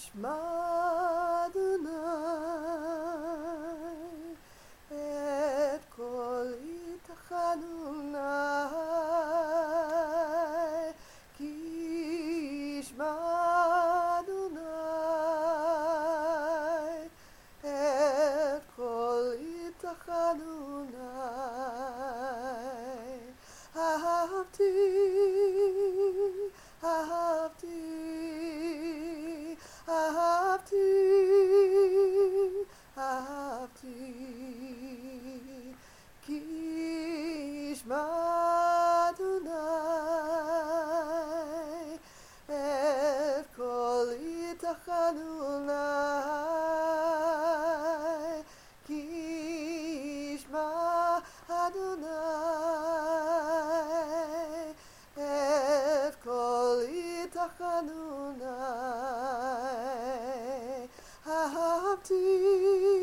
Shema Adonai et kol itachanunai ki Shema Adonai et kol itachanunai ahavti ahavti ahavti ahavti ki Shema Adonai et kol itachanunai ki Shema Adonai et kol itachanunai ahavti